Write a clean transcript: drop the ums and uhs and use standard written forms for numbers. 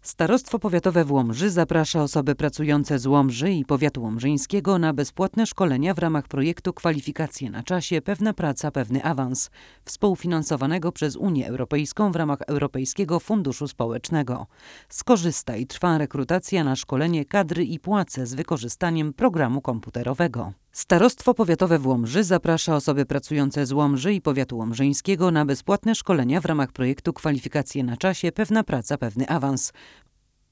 Starostwo Powiatowe w Łomży zaprasza osoby pracujące z Łomży i powiatu łomżyńskiego na bezpłatne szkolenia w ramach projektu Kwalifikacje na czasie – Pewna praca, pewny awans, współfinansowanego przez Unię Europejską w ramach Europejskiego Funduszu Społecznego. Skorzystaj, trwa rekrutacja na szkolenie kadry i płace z wykorzystaniem programu komputerowego. Starostwo Powiatowe w Łomży zaprasza osoby pracujące z Łomży i powiatu łomżyńskiego na bezpłatne szkolenia w ramach projektu Kwalifikacje na czasie – Pewna praca, pewny awans,